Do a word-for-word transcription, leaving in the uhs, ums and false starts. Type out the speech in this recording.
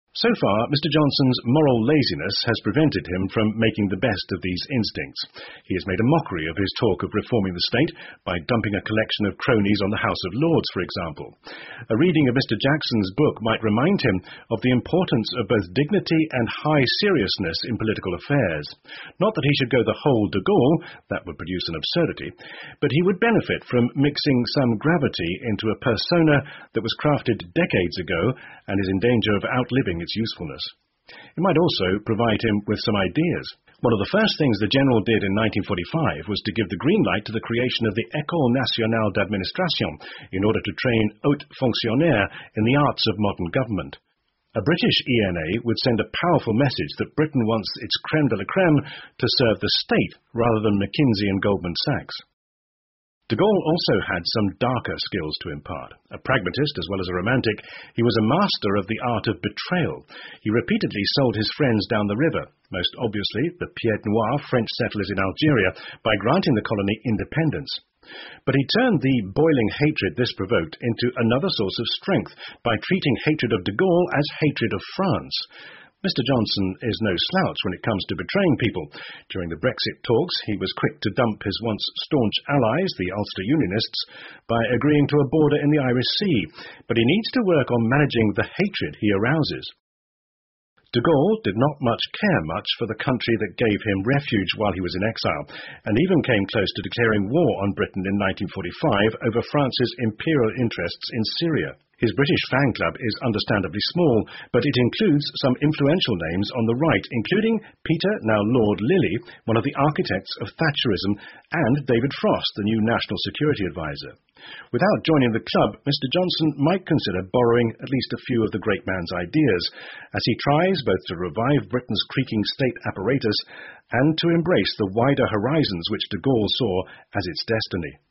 So far, Mister Johnson's moral laziness has prevented him from making the best of these instincts. He has made a mockery of his talk of reforming the state by dumping a collection of cronies on the House of Lords, for example. A reading of Mister Jackson's book might remind him of the importance of both dignity and high seriousness in political affairs. Not that he should go the whole de Gaulle, that would produce an absurdity, but he would benefit from mixing some gravity into a persona that was crafted decades ago and is in danger of outliving its usefulness. It might also provide him with some ideas. One of the first things the General did in nineteen forty-five was to give the green light to the creation of the École Nationale d'Administration in order to train haute fonctionnaires in the arts of modern government. A British E N A would send a powerful message that Britain wants its crème de la crème to serve the state rather than McKinsey and Goldman Sachs. De Gaulle also had some darker skills to impart. A pragmatist as well as a romantic, he was a master of the art of betrayal. He repeatedly sold his friends down the river, most obviously the Pied Noir French settlers in Algeria, by granting the colony independence. But he turned the boiling hatred this provoked into another source of strength by treating hatred of de Gaulle as hatred of France. Mister Johnson is no slouch when it comes to betraying people. During the Brexit talks, he was quick to dump his once staunch allies, the Ulster Unionists, by agreeing to a border in the Irish Sea, but he needs to work on managing the hatred he arouses. De Gaulle did not much care much for the country that gave him refuge while he was in exile, and even came close to declaring war on Britain in nineteen forty-five over France's imperial interests in Syria. His British fan club is understandably small, but it includes some influential names on the right, including Peter, now Lord Lilly, one of the architects of Thatcherism, and David Frost, the new National Security Advisor. Without joining the club, Mister Johnson might consider borrowing at least a few of the great man's ideas, as he tries both to revive Britain's creaking state apparatus and to embrace the wider horizons which de Gaulle saw as its destiny.